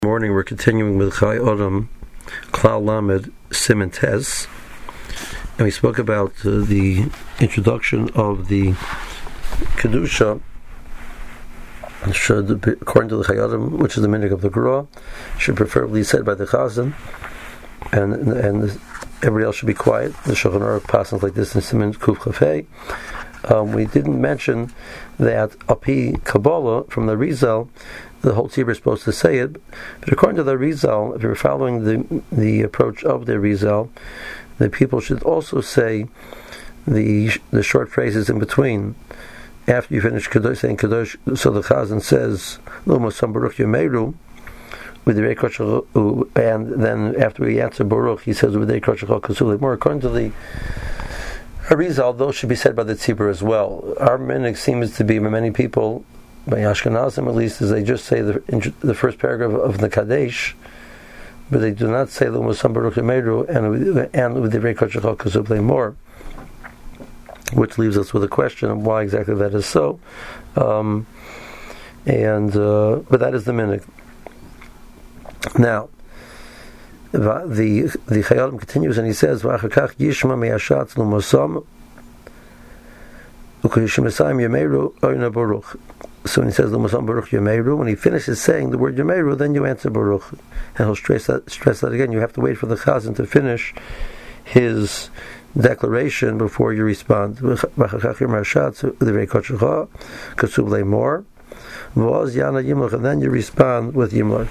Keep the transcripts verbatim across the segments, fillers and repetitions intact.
Morning, we're continuing with Chai Odom, Klal Lamed, Siman Tes, and we spoke about uh, the introduction of the Kedusha, should, according to the Chai Odom, which is the minhag of the Gra, should preferably be said by the Chazan, and and everybody else should be quiet. The Shulchan Aruch passes like this in Siman Kuf Chafei. Um, we didn't mention that Api Kabbalah from the Rizal, the whole tzibur is supposed to say it, but according to the Rizal, if you're following the the approach of the Rizal, the people should also say the the short phrases in between. After you finish Kadosh, saying Kadosh, so the Chazan says Lo Mosam Baruch Yameru with the Reikosh, and then after we answer Baruch, he says with the Reikosh Kasuli. More according to the Rizal, those should be said by the tzibur as well. Our minhag seems to be by many people, by Ashkenazim at least, is they just say the the first paragraph of the Kadesh, but they do not say the Musam Baruch Yameru and and with the Reikosh Kasuli more, which leaves us with a question of why exactly that is so. Um, and uh, but that is the minhag. Now, the the Chai Odom continues and he says, "V'achakach yishma me'ashatz l'mosam u'kishmasayim yameru oyna baruch." So when he says l'mosam baruch yameru, when he finishes saying the word yameru, then you answer baruch, and he'll stress that stress that again. You have to wait for the Chazan to finish his declaration before you respond. V'achakach yirmashatz l'vrei kodshecha kasub le'mor v'oz yana yimlach, and then you respond with yimlach.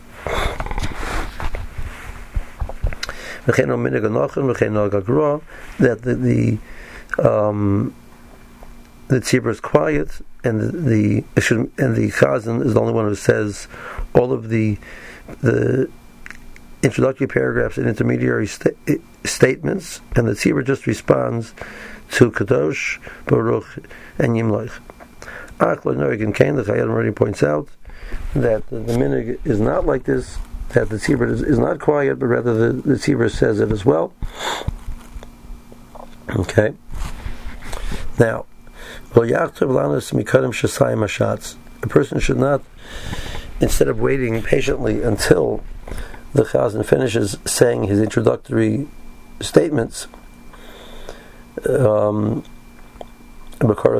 That the the um, the tzibur is quiet, and the, the and the Chazan is the only one who says all of the the introductory paragraphs and intermediary sta- statements, and the tzibur just responds to Kadosh, Baruch, and Yimlach. Achla Noig Kain, the Chai Odom already points out that the, the minhag is not like this. That the tzibur is, is not quiet, but rather the, the tzibur says it as well. Okay. Now, a person should not, instead of waiting patiently until the Chazan finishes saying his introductory statements, um, before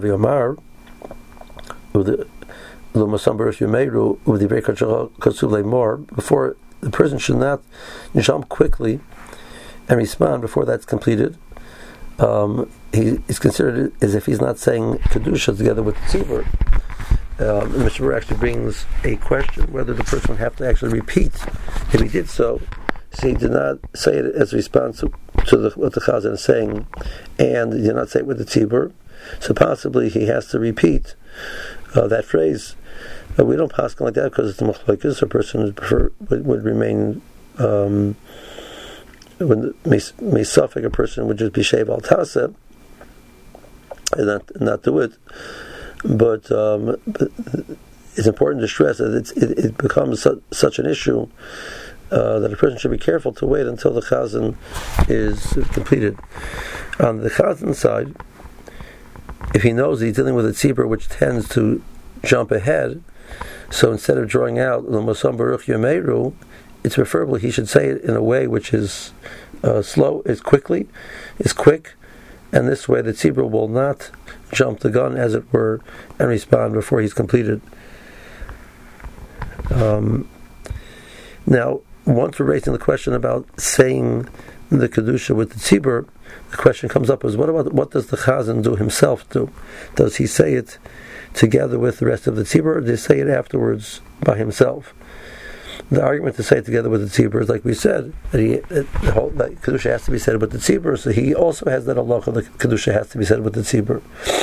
the person should not jump quickly and respond before that's completed. Um, he is considered as if he's not saying Kedusha together with the tzibur. Um, the Mishnah actually brings a question whether the person would have to actually repeat if he did so. So he did not say it as a response to, to the, what the Chazan is saying, and he did not say it with the tzibur. So possibly he has to repeat uh, that phrase. Uh, we don't pass like that because it's the machlokes. A person would, prefer, would, would remain um, when may suffix, a person would just be sheiv al tasa and not not do it. But, um, but it's important to stress that it's, it, it becomes su- such an issue uh, that a person should be careful to wait until the Chazan is completed. On the Chazan side, if he knows he's dealing with a tzibur which tends to jump ahead, so instead of drawing out l'mosam baruch yameru, it's preferable he should say it in a way which is uh, slow, is quickly, is quick, and this way the tzibur will not jump the gun, as it were, and respond before he's completed. Um, now, once we're raising the question about saying the kedusha with the tzibur, the question comes up is what about what does the Chazan do himself do? Does he say it together with the rest of the tzibur, or does he say it afterwards by himself? The argument to say it together with the tzibur is, like we said, that, he, that the whole that kedusha has to be said with the tzibur, so he also has that halacha that kedusha has to be said with the tzibur,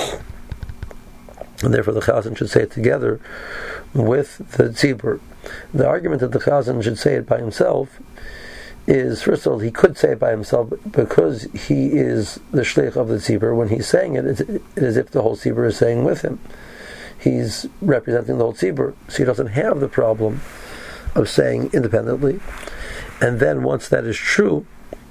and therefore the Chazan should say it together with the tzibur. The argument that the Chazan should say it by himself is, first of all, he could say it by himself because he is the shliach of the tzibur. When he's saying it, it's as if the whole tzibur is saying with him. He's representing the whole tzibur, so he doesn't have the problem of saying independently. And then once that is true,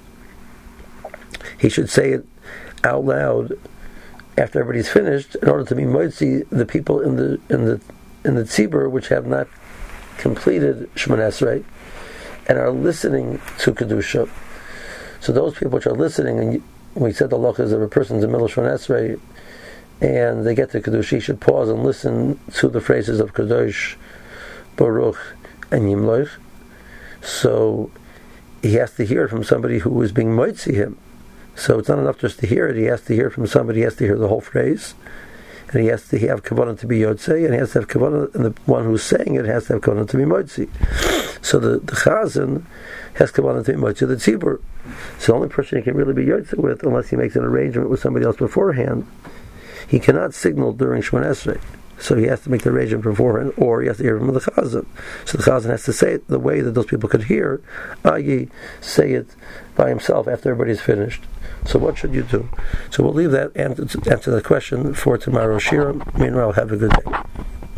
he should say it out loud after everybody's finished, in order to be moitzi the people in the in the in the tzibur which have not completed Shemona Esrei and are listening to Kedusha. So those people which are listening, and we said the halacha is if a person's in the middle of Shemona Esrei and they get to Kedusha, he should pause and listen to the phrases of Kadosh, Baruch, and Yimloch. So he has to hear it from somebody who is being moitzi him. So it's not enough just to hear it, he has to hear it from somebody, he has to hear the whole phrase. And he has to have kavanah to be yotzei, and he has to have kavanah, and the one who's saying it has to have kavanah to be moitzi. So the, the chazan has kavanah to be moitzi the tzibur. So the only person he can really be yotzei with, unless he makes an arrangement with somebody else beforehand, he cannot signal during Shemona Esrei. So he has to make the arrangement beforehand, or he has to hear from the chazan. So the chazan has to say it the way that those people could hear, that is, say it by himself after everybody's finished. So what should you do? So we'll leave that answer, answer that question for tomorrow. Shira, meanwhile, have a good day.